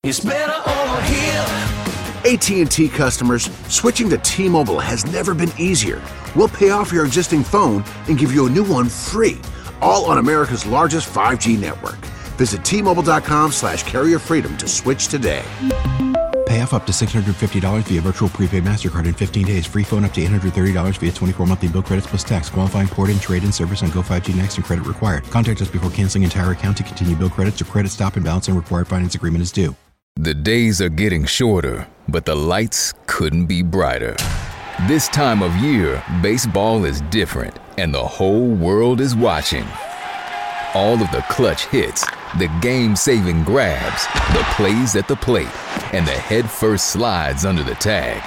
It's better over here. AT&T customers, switching to T-Mobile has never been easier. We'll pay off your existing phone and give you a new one free, all on America's largest 5G network. Visit T-Mobile.com/carrierfreedom to switch today. Pay off up to $650 via virtual prepaid MasterCard in 15 days. Free phone up to $830 via 24 monthly bill credits plus tax. Qualifying port and trade-in service on Go5G Next and credit required. Contact us before canceling entire account to continue bill credits or credit stop and balance and required finance agreement is due. The days are getting shorter, but the lights couldn't be brighter. This time of year, baseball is different, and the whole world is watching. All of the clutch hits, the game-saving grabs, the plays at the plate, and the head-first slides under the tag.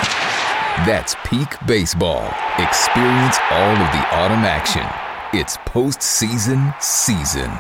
That's peak baseball. Experience all of the autumn action. It's postseason season.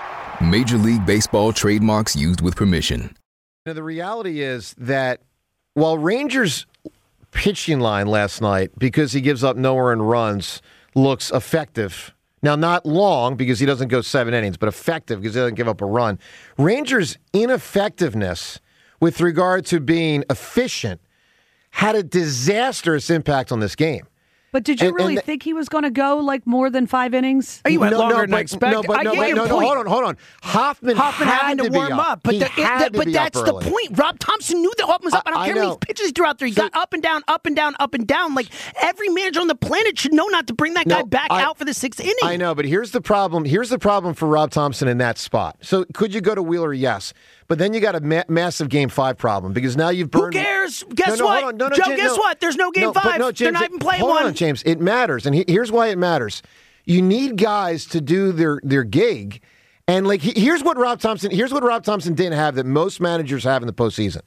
Major League Baseball trademarks used with permission. Now, the reality is that while Rangers' pitching line last night, because he gives up no earned runs, looks effective. Now, not long because he doesn't go 7 innings, but effective because he doesn't give up a run. Rangers' ineffectiveness with regard to being efficient had a disastrous impact on this game. But did you really think he was going to go like more than 5 innings? He went longer than I expected. Hold on. Hoffman having to warm up. But that's the point. Rob Thompson knew that Hoffman was up. I don't care how many pitches he threw out there. He got up and down, up and down, up and down. Like every manager on the planet should know not to bring that guy back out for the 6th inning. I know, but here's the problem. Here's the problem for Rob Thompson in that spot. So could you go to Wheeler? Yes. But then you got a massive Game 5 problem because now you've burned... Who cares? Guess what? Joe, guess what? There's no Game 5. They're not even playing one. Hold on, James. It matters. And here's why it matters. You need guys to do their gig. And like here's what Rob Thompson didn't have that most managers have in the postseason.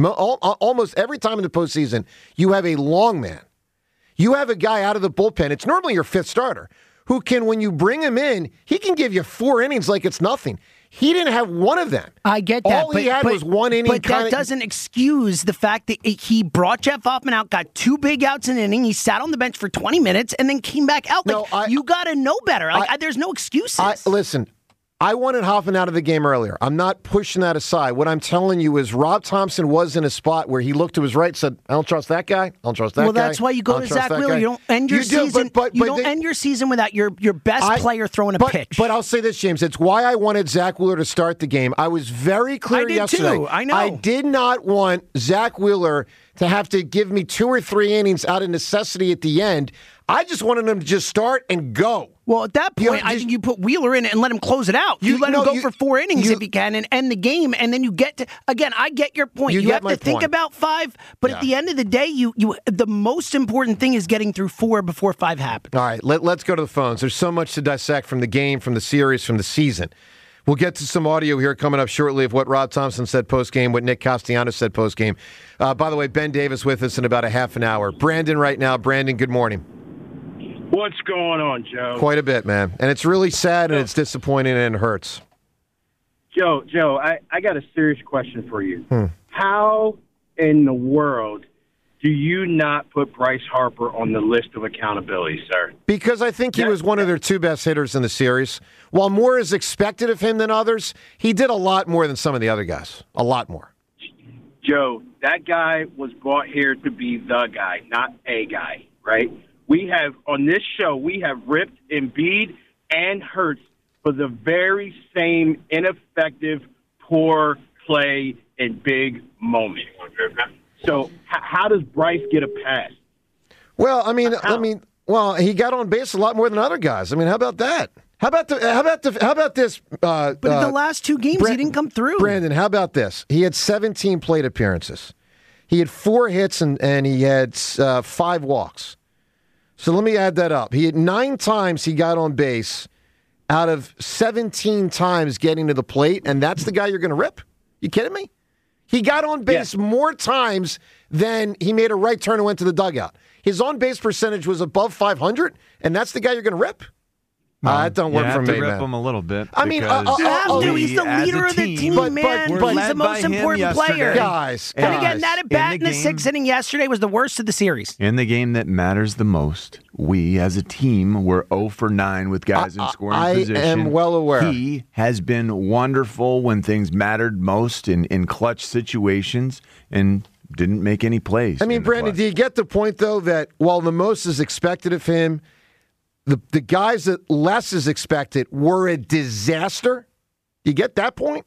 Almost every time in the postseason, you have a long man. You have a guy out of the bullpen. It's normally your 5th starter who can, when you bring him in, he can give you 4 innings like it's nothing. He didn't have one of them. I get that. All he had was 1 inning. But that doesn't excuse the fact that he brought Jeff Hoffman out, got 2 big outs in an inning, he sat on the bench for 20 minutes, and then came back out. You got to know better. There's no excuses. Listen, I wanted Hoffman out of the game earlier. I'm not pushing that aside. What I'm telling you is Rob Thompson was in a spot where he looked to his right and said, I don't trust that guy. I don't trust that guy. Well, that's why you go to Zach Wheeler. You don't end your season. You don't end your season without your best player throwing a pitch. But I'll say this, James. It's why I wanted Zach Wheeler to start the game. I was very clear yesterday. Too. I know. I did not want Zach Wheeler to have to give me 2 or 3 innings out of necessity at the end. I just wanted him to just start and go. Well, at that point, I think you put Wheeler in and let him close it out. You let him go for 4 innings if he can and end the game, and then you get to, again, I get your point. You have to think about 5, but at the end of the day, the most important thing is getting through 4 before 5 happens. All right, let's go to the phones. There's so much to dissect from the game, from the series, from the season. We'll get to some audio here coming up shortly of what Rob Thompson said post-game, what Nick Castellanos said post-game. By the way, Ben Davis with us in about a half an hour. Brandon right now. Brandon, good morning. What's going on, Joe? Quite a bit, man. And it's really sad and it's disappointing and it hurts. Joe, I got a serious question for you. How in the world do you not put Bryce Harper on the list of accountability, sir? Because I think he was one of their 2 best hitters in the series. While more is expected of him than others, he did a lot more than some of the other guys. A lot more. Joe, that guy was brought here to be the guy, not a guy, right? We have, on this show, we have ripped Embiid and Hurts for the very same ineffective, poor play in big moments. So how does Bryce get a pass? Well, he got on base a lot more than other guys. I mean, how about that? How about this? But in the last 2 games, he didn't come through. Brandon, how about this? He had 17 plate appearances. He had 4 hits and he had 5 walks. So let me add that up. He had 9 times he got on base out of 17 times getting to the plate, and that's the guy you're going to rip? You kidding me? He got on base more times than he made a right turn and went to the dugout. His on-base percentage was above 500, and that's the guy you're going to rip? That don't work for me, man. You have to rip him a little bit. I mean, you have to. He's the leader of the team, man. He's the most important player. Guys. And again, that at bat in the sixth inning yesterday was the worst of the series. In the game that matters the most, we as a team were 0 for 9 with guys in scoring position. I am well aware. He has been wonderful when things mattered most in clutch situations and didn't make any plays. I mean, Brandon, do you get the point, though, that while the most is expected of him, the guys that less is expected were a disaster? You get that point?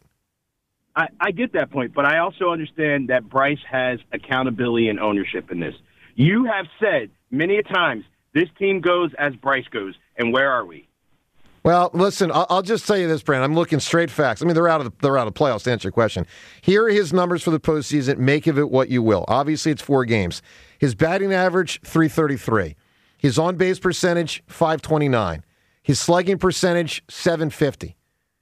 I get that point, but I also understand that Bryce has accountability and ownership in this. You have said many a times, this team goes as Bryce goes, and where are we? Well, listen, I'll just tell you this, Brandon. I'm looking straight facts. I mean, they're out of playoffs, to answer your question. Here are his numbers for the postseason. Make of it what you will. Obviously, it's 4 games. His batting average, .333. His on-base percentage, .529. His slugging percentage, .750.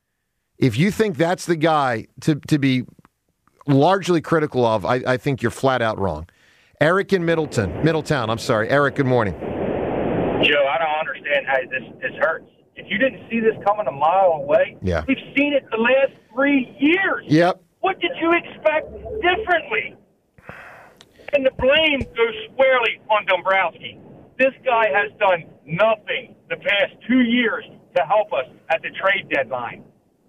If you think that's the guy to be largely critical of, I think you're flat out wrong. Eric in Middletown. I'm sorry. Eric, good morning. Joe, I don't understand how this hurts. If you didn't see this coming a mile away, we've seen it the last 3 years. Yep. What did you expect differently? And the blame goes squarely on Dombrowski. This guy has done nothing the past 2 years to help us at the trade deadline.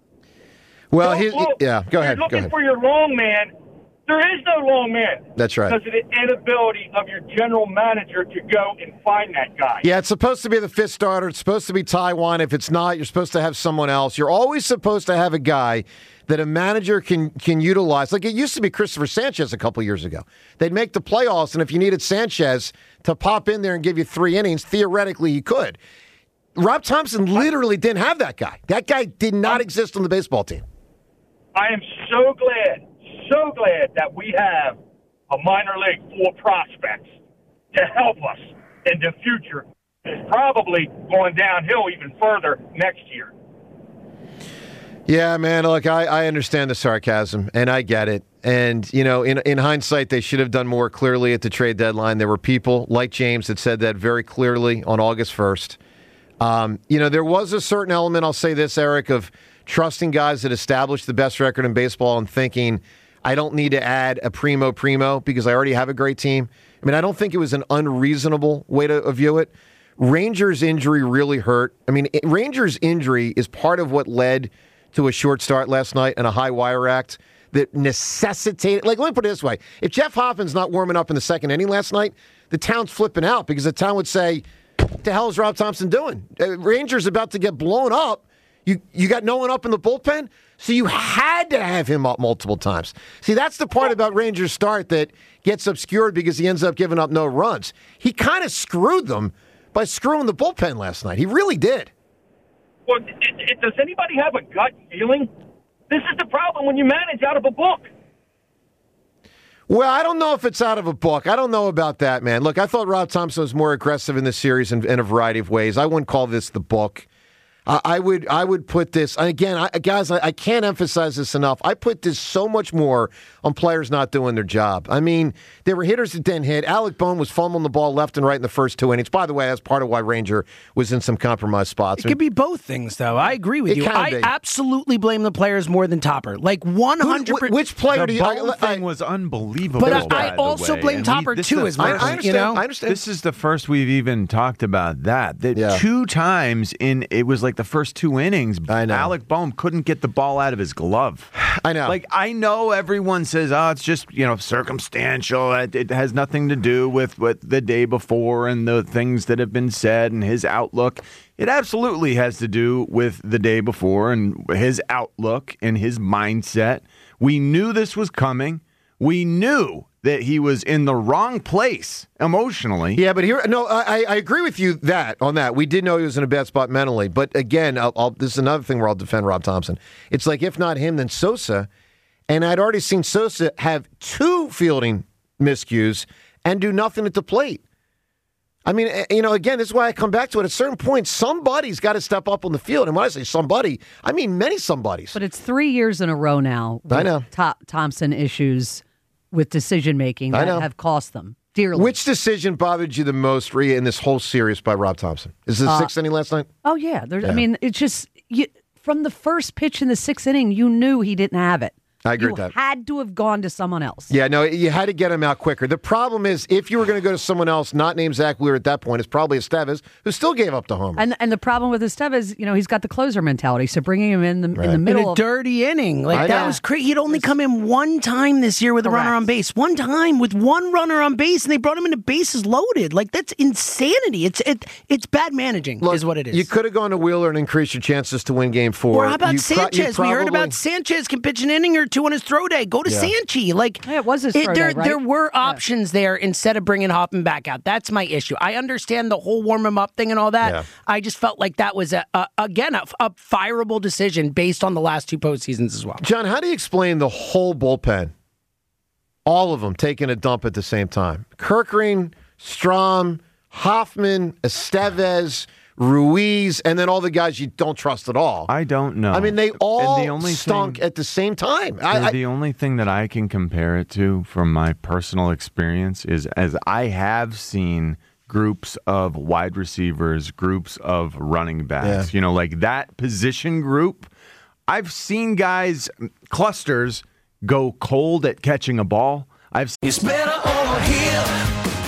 Well, go ahead. You're looking for your long man. There is no long man. That's right. Because of the inability of your general manager to go and find that guy. Yeah, it's supposed to be the fifth starter. It's supposed to be Taiwan. If it's not, you're supposed to have someone else. You're always supposed to have a guy that a manager can utilize. Like it used to be Christopher Sanchez a couple years ago. They'd make the playoffs, and if you needed Sanchez to pop in there and give you 3 innings, theoretically he could. Rob Thompson literally didn't have that guy. That guy did not exist on the baseball team. I am so glad that we have a minor league full of prospects to help us in the future. It's probably going downhill even further next year. Yeah, man, look, I understand the sarcasm, and I get it. And, you know, in hindsight, they should have done more clearly at the trade deadline. There were people like James that said that very clearly on August 1st. You know, there was a certain element, I'll say this, Eric, of trusting guys that established the best record in baseball and thinking, I don't need to add a primo because I already have a great team. I mean, I don't think it was an unreasonable way to view it. Rangers' injury really hurt. I mean, Rangers' injury is part of what led to a short start last night and a high wire act that necessitated, like, let me put it this way. If Jeff Hoffman's not warming up in the second inning last night, the town's flipping out because the town would say, what the hell is Rob Thompson doing? Rangers about to get blown up. You got no one up in the bullpen, so you had to have him up multiple times. See, that's the part about Rangers' start that gets obscured because he ends up giving up no runs. He kind of screwed them by screwing the bullpen last night. He really did. Well, does anybody have a gut feeling? This is the problem when you manage out of a book. Well, I don't know if it's out of a book. I don't know about that, man. Look, I thought Rob Thompson was more aggressive in this series in a variety of ways. I wouldn't call this the book. I would put this, and again, guys, I can't emphasize this enough. I put this so much more on players not doing their job. I mean, there were hitters that didn't hit. Alec Bohm was fumbling the ball left and right in the first 2 innings. By the way, that's part of why Ranger was in some compromised spots. It could be both things, though. I agree with you. I absolutely blame the players more than Topper. Like 100%. Which player do you? The thing was unbelievable. But I also blame Topper too, as well. I understand. You know? I understand. This is the first we've even talked about that. That 2 times it was like the first 2 innings, Alec Bohm couldn't get the ball out of his glove. I know. Like, I know everyone says, oh, it's just, circumstantial. It has nothing to do with what the day before and the things that have been said and his outlook. It absolutely has to do with the day before and his outlook and his mindset. We knew this was coming. We knew that he was in the wrong place emotionally. Yeah, but I agree with you on that. We did know he was in a bad spot mentally. But again, this is another thing where I'll defend Rob Thompson. It's like, if not him, then Sosa. And I'd already seen Sosa have 2 fielding miscues and do nothing at the plate. I mean, again, this is why I come back to it. At a certain point, somebody's got to step up on the field. And when I say somebody, I mean many somebodies. But it's 3 years in a row now. I know. Thompson issues with decision-making that have cost them. dearly. Which decision bothered you the most, Rhea, in this whole series by Rob Thompson? Is this the sixth inning last night? Oh, yeah. I mean, it's just from the first pitch in the sixth inning, you knew he didn't have it. I agree with that. You had to have gone to someone else. Yeah, no, you had to get him out quicker. The problem is, if you were going to go to someone else, not named Zach Wheeler at that point, it's probably Estevez, who still gave up the homer. And the problem with Estevez, he's got the closer mentality. So bringing him in the middle in a dirty inning, that was crazy. He'd only come in one time this year with a runner on base. One time with one runner on base, and they brought him into bases loaded. Like, that's insanity. It's bad managing, is what it is. You could have gone to Wheeler and increased your chances to win Game 4. Or how about Sanchez? We heard about Sanchez can pitch an inning or two on his throw day. Go to Sanchi. It was his throw day, right? There were options there instead of bringing Hoffman back out. That's my issue. I understand the whole warm him up thing and all that. Yeah. I just felt like that was, again, a fireable decision based on the last two postseasons as well. John, how do you explain the whole bullpen? All of them taking a dump at the same time. Kerkering, Strahm, Hoffman, Estevez, Ruiz, and then all the guys you don't trust at all. I don't know. I mean, they all stunk at the same time. The only thing that I can compare it to from my personal experience is, as I have seen groups of wide receivers, groups of running backs, like that position group, I've seen guys, clusters, go cold at catching a ball. It's better over here.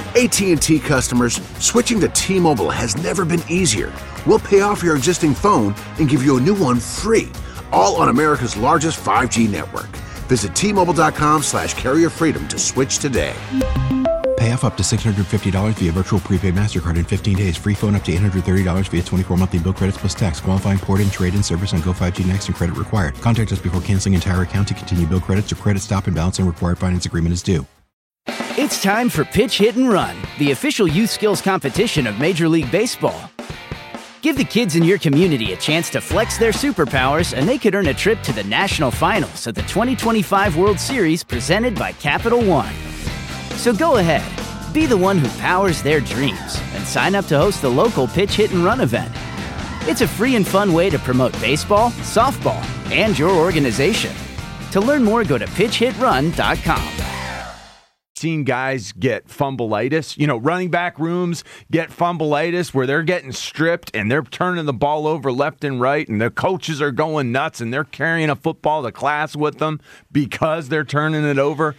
AT&T customers, switching to T-Mobile has never been easier. We'll pay off your existing phone and give you a new one free, all on America's largest 5G network. Visit T-Mobile.com/carrier freedom to switch today. Pay off up to $650 via virtual prepaid MasterCard in 15 days. Free phone up to $830 via 24 monthly bill credits plus tax. Qualifying port-in, trade-in service on Go5G Next and credit required. Contact us before canceling entire account to continue bill credits or credit stop and balance and required finance agreement is due. It's time for Pitch, Hit, and Run, the official youth skills competition of Major League Baseball. Give the kids in your community a chance to flex their superpowers, and they could earn a trip to the national finals at the 2025 World Series presented by Capital One. So go ahead, be the one who powers their dreams, and sign up to host the local Pitch, Hit, and Run event. It's a free and fun way to promote baseball, softball, and your organization. To learn more, go to pitchhitrun.com. Seen guys get fumbleitis, running back rooms get fumbleitis where they're getting stripped and they're turning the ball over left and right, and the coaches are going nuts and they're carrying a football to class with them because they're turning it over.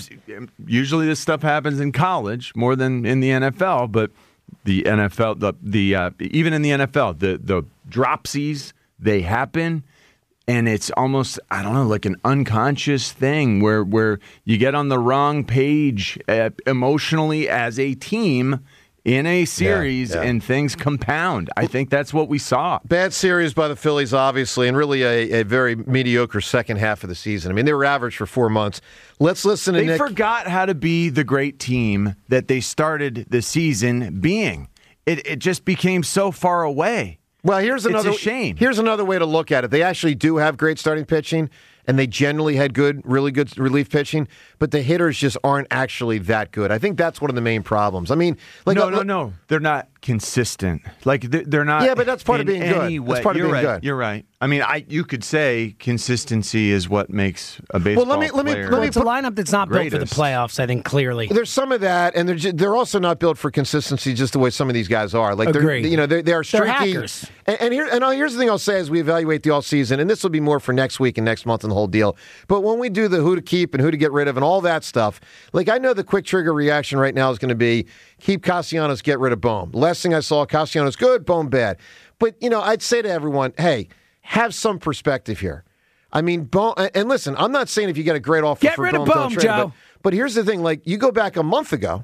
Usually this stuff happens in college more than in the NFL, but the NFL, even in the NFL, the dropsies, they happen. And it's almost, like an unconscious thing where you get on the wrong page emotionally as a team in a series and things compound. I think that's what we saw. Bad series by the Phillies, obviously, and really a very mediocre second half of the season. I mean, they were average for 4 months. Let's listen to Nick. They forgot how to be the great team that they started the season being. It just became so far away. Well, here's another shame. Here's another way to look at it. They actually do have great starting pitching, and they generally had really good relief pitching, but the hitters just aren't actually that good. I think that's one of the main problems. I mean, no, they're not consistent. They're not. Yeah, but that's part of being good. That's part of being good. You're right. I mean, you could say consistency is what makes a baseball player. It's a lineup that's not built for the playoffs, I think, clearly. There's some of that, and they're also not built for consistency just the way some of these guys are. Agreed. They are streaky. They're hackers. And here's the thing I'll say as we evaluate the offseason, and this will be more for next week and next month and the whole deal. But when we do the who to keep and who to get rid of and all that stuff, I know the quick trigger reaction right now is going to be keep Castellanos, get rid of Bohm. Last thing I saw, Castellanos good, Bohm bad. But, I'd say to everyone, hey, have some perspective here. I mean, Bohm, and listen, I'm not saying if you get a great offer get for rid Bohm, of Bohm, Joe. But here's the thing, you go back a month ago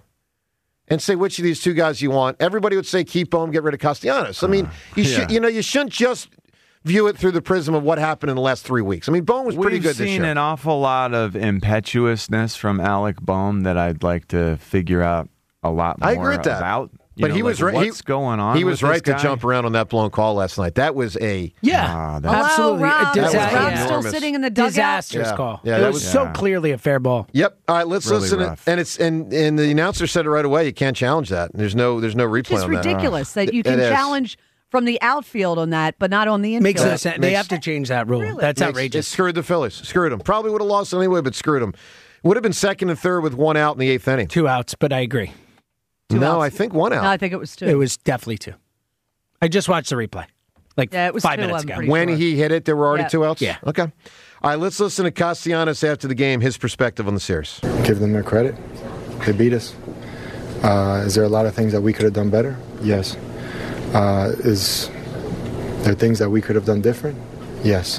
and say which of these two guys you want, everybody would say keep Bohm, get rid of Castellanos. I mean, you shouldn't just view it through the prism of what happened in the last 3 weeks. I mean, Bohm was pretty good this year. We've seen an awful lot of impetuousness from Alec Bohm that I'd like to figure out a lot more I agree with that. about. But he was right. What's going on? He was right to guy? jump around on that blown call last night. That was absolutely. Rob. That was Rob still sitting in the dugout. Disastrous call. Yeah, it was so clearly a fair ball. Yep. All right, let's really listen. Rough. And the announcer said it right away. You can't challenge that. There's no replay It's on that. It's ridiculous that you can challenge from the outfield on that, but not on the infield. Makes no sense. They have to change that rule. Really? That's outrageous. It screwed the Phillies. Screwed them. Probably would have lost anyway, but screwed them. Would have been second and third with one out in the eighth inning. 2 outs, but I agree. I think one out. No, I think it was 2. It was definitely 2. I just watched the replay. It was 5 2, minutes ago. When he hit it, there were already 2 outs? Yeah. Okay. All right, let's listen to Castellanos after the game, his perspective on the series. Give them their credit. They beat us. Is there a lot of things that we could have done better? Yes. Is there things that we could have done different? Yes.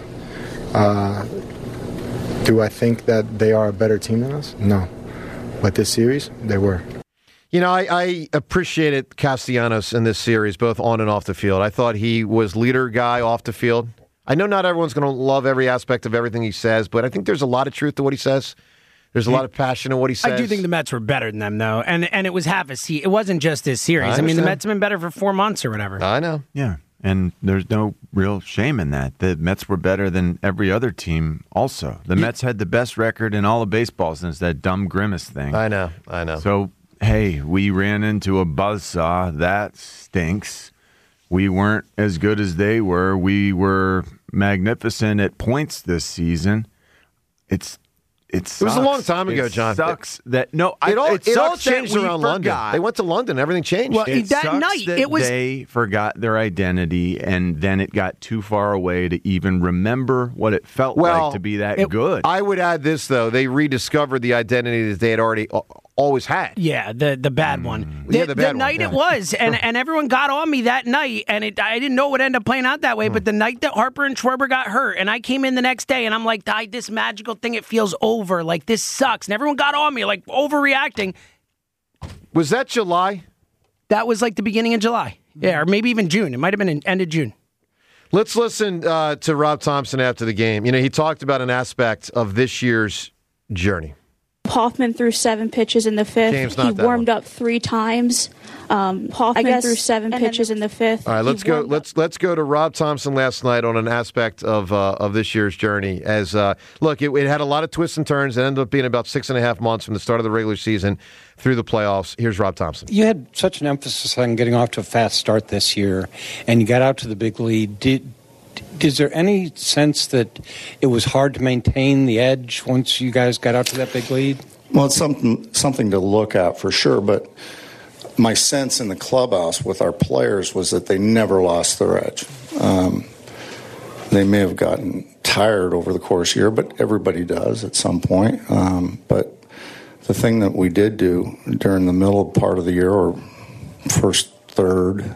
Do I think that they are a better team than us? No. But this series, they were. You know, I appreciated Castellanos in this series, both on and off the field. I thought he was leader guy off the field. I know not everyone's going to love every aspect of everything he says, but I think there's a lot of truth to what he says. There's a lot of passion in what he says. I do think the Mets were better than them, though, and it was half a season. It wasn't just this series. I mean, the Mets have been better for 4 months or whatever. I know. Yeah, and there's no real shame in that. The Mets were better than every other team also. The Mets had the best record in all of baseball since that dumb Grimace thing. I know. So, hey, we ran into a buzzsaw. That stinks. We weren't as good as they were. We were magnificent at points this season. It was a long time ago, John. It sucks that it all changed around London. They went to London. Everything changed. Well, it that sucks night that it was. They forgot their identity, and then it got too far away to even remember what it felt like to be that good. I would add this though: they rediscovered the identity that they had already always had. Yeah, the bad one. The night it was, and everyone got on me that night, and I didn't know it would end up playing out that way. But the night that Harper and Schwarber got hurt, and I came in the next day, and I'm like, this magical thing, it feels over. Like, this sucks. And everyone got on me, like, overreacting. Was that July? That was like the beginning of July. Yeah, or maybe even June. It might have been end of June. Let's listen to Rob Thompson after the game. You know, he talked about an aspect of this year's journey. Hoffman threw 7 pitches in the 5th. He warmed up 3 times. Hoffman threw 7 pitches in the 5th. All right, let's go. Let's go to Rob Thompson last night on an aspect of this year's journey. As look, it had a lot of twists and turns. It ended up being about 6.5 months from the start of the regular season through the playoffs. Here's Rob Thompson. You had such an emphasis on getting off to a fast start this year, and you got out to the big lead. Is there any sense that it was hard to maintain the edge once you guys got out to that big lead? Well, it's something to look at for sure, but my sense in the clubhouse with our players was that they never lost their edge. They may have gotten tired over the course of the year, but everybody does at some point. But the thing that we did do during the middle part of the year or first third,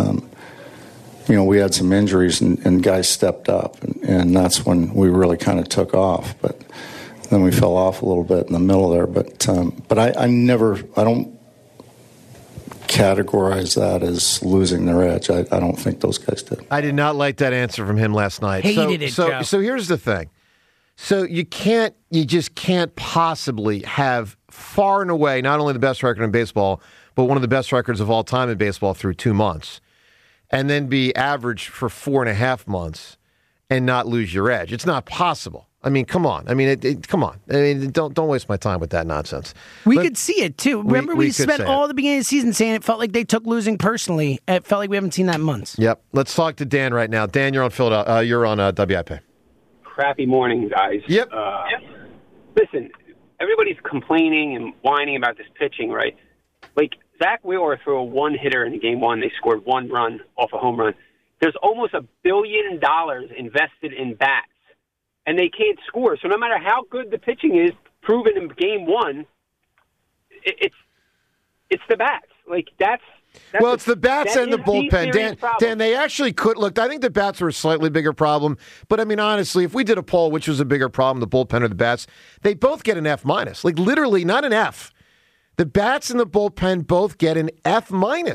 we had some injuries and guys stepped up, and that's when we really kind of took off. But then we fell off a little bit in the middle there. But I don't categorize that as losing their edge. I don't think those guys did. I did not like that answer from him last night. Hated it, Joe. So here's the thing. So you just can't possibly have far and away not only the best record in baseball, but one of the best records of all time in baseball through 2 months, and then be average for 4.5 months and not lose your edge. It's not possible. I mean, come on. I mean, come on. I mean, don't waste my time with that nonsense. We could see it, too. Remember, we spent all the beginning of the season saying it felt like they took losing personally. It felt like we haven't seen that in months. Yep. Let's talk to Dan right now. Dan, you're on Philadelphia. You're on WIP. Crappy morning, guys. Yep. Listen, everybody's complaining and whining about this pitching, right? Like, Zach Wheeler threw a one-hitter in Game 1. They scored 1 run off a home run. There's almost $1 billion invested in bats, and they can't score. So no matter how good the pitching is, proven in Game 1, it's the bats. Like, that's it's the bats and the bullpen. Dan, they actually could look. I think the bats were a slightly bigger problem, but I mean, honestly, if we did a poll, which was a bigger problem, the bullpen or the bats, they both get an F-. Like, literally, not an F. The bats and the bullpen both get an F-.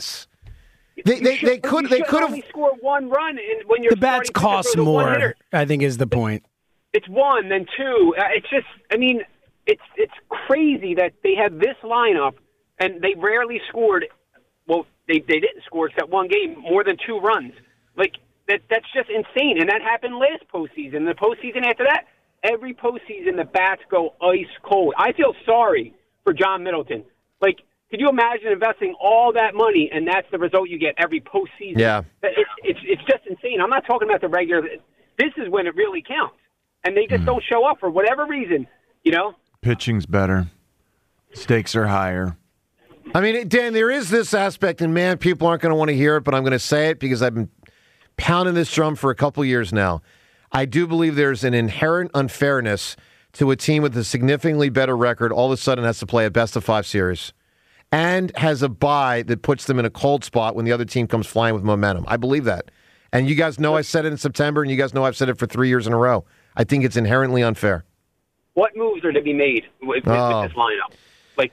They could have only score 1 run when you're the bats cost more. I think is the point. It's 1, then 2. It's just, I mean, it's crazy that they have this lineup and they rarely scored. Well, they didn't score except 1 game more than 2 runs. Like that's just insane, and that happened last postseason. The postseason after that, every postseason the bats go ice cold. I feel sorry for John Middleton. Like, could you imagine investing all that money and that's the result you get every postseason? Yeah. It's just insane. I'm not talking about the regular. This is when it really counts. And they just don't show up for whatever reason, pitching's better. Stakes are higher. I mean, Dan, there is this aspect, and man, people aren't going to want to hear it, but I'm going to say it because I've been pounding this drum for a couple years now. I do believe there's an inherent unfairness to a team with a significantly better record all of a sudden has to play a best-of-5 series and has a bye that puts them in a cold spot when the other team comes flying with momentum. I believe that. And you guys know I said it in September, and you guys know I've said it for 3 years in a row. I think it's inherently unfair. What moves are to be made with this lineup? Like,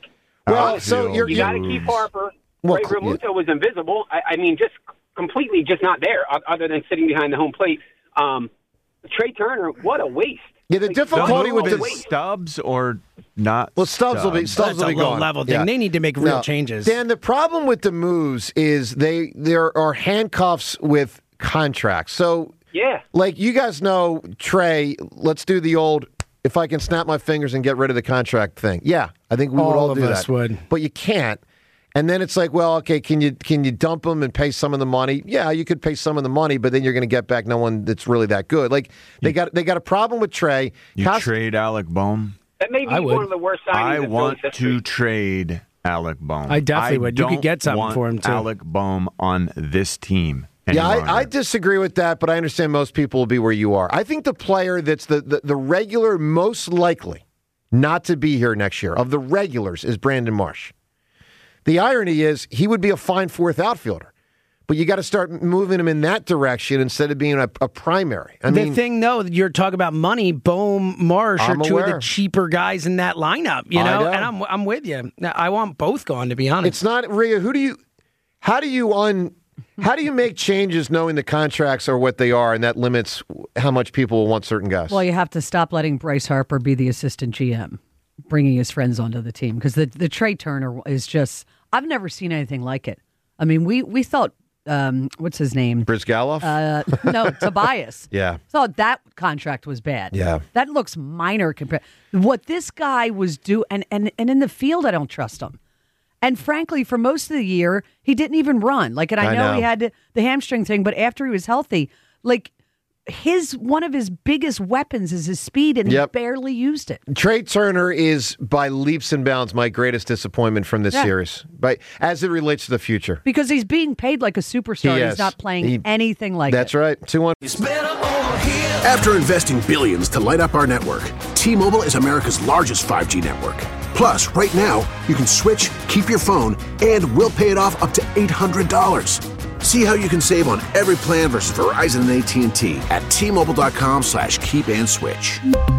you got to keep Harper. Ray Realmuto was invisible. I mean, just completely just not there, other than sitting behind the home plate. Trey Turner, what a waste. Yeah, the difficulty with the Stubbs or not. Well, Stubbs will be gone. Level thing. Yeah. They need to make real changes. Dan, the problem with the moves is there are handcuffs with contracts. So, like you guys know, Trey, let's do the old, if I can snap my fingers and get rid of the contract thing. Yeah, I think we would all do that. All of us would. But you can't. And then it's like, well, okay, can you dump them and pay some of the money? Yeah, you could pay some of the money, but then you're going to get back no one that's really that good. Like they got a problem with Trey. You trade Alec Bohm? That may be one of the worst signings. I want to trade Alec Bohm. I definitely would. You could get something for him too. Alec Bohm on this team. Yeah, I disagree with that, but I understand most people will be where you are. I think the player that's the regular most likely not to be here next year of the regulars is Brandon Marsh. The irony is he would be a fine fourth outfielder, but you got to start moving him in that direction instead of being a primary. The thing, though, you're talking about money. Bohm, Marsh are two of the cheaper guys in that lineup, you know? And I'm with you. I want both gone, to be honest. It's not Rhea. How do you make changes knowing the contracts are what they are, and that limits how much people will want certain guys? Well, you have to stop letting Bryce Harper be the assistant GM, bringing his friends onto the team, because the Trey Turner is just, I've never seen anything like it. I mean, we thought, what's his name? Brizgalov? No, Tobias. Yeah. Thought that contract was bad. Yeah. That looks minor compared. What this guy was doing, and in the field, I don't trust him. And frankly, for most of the year, he didn't even run. Like, and I know he had the hamstring thing, but after he was healthy, like, one of his biggest weapons is his speed, and he barely used it. Trey Turner is by leaps and bounds my greatest disappointment from this series, as it relates to the future. Because he's being paid like a superstar. He's not playing anything like That's right. 2-1. After investing billions to light up our network, T-Mobile is America's largest 5G network. Plus, right now, you can switch, keep your phone, and we'll pay it off up to $800. See how you can save on every plan versus Verizon and AT&T at T-Mobile.com/keep-and-switch.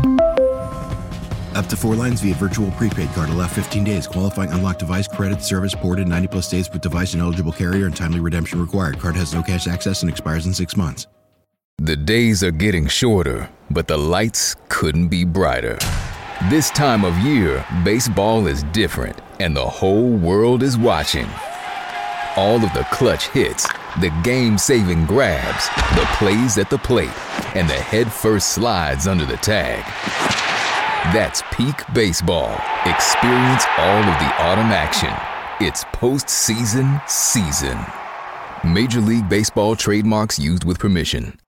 Up to 4 lines via virtual prepaid card. Allow 15 days. Qualifying unlocked device credit service ported 90-plus days with device and eligible carrier and timely redemption required. Card has no cash access and expires in 6 months. The days are getting shorter, but the lights couldn't be brighter. This time of year, baseball is different, and the whole world is watching. All of the clutch hits, the game-saving grabs, the plays at the plate, and the head-first slides under the tag. That's peak baseball. Experience all of the autumn action. It's postseason season. Major League Baseball trademarks used with permission.